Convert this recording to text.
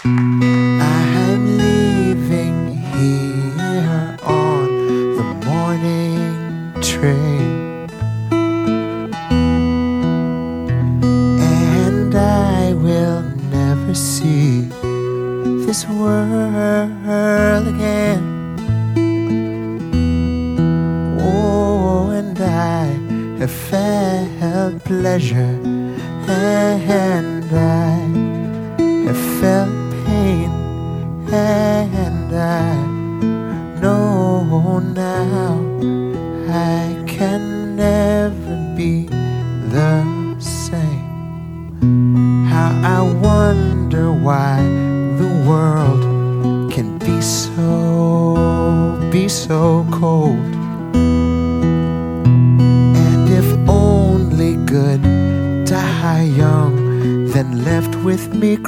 I'm leaving here on the morning train, and I will never see this world again. Oh, and I have felt pleasure, and I have felt pain, and I know now I can never be the same. How I wonder why the world can be so cold. And if only good die young, then left with me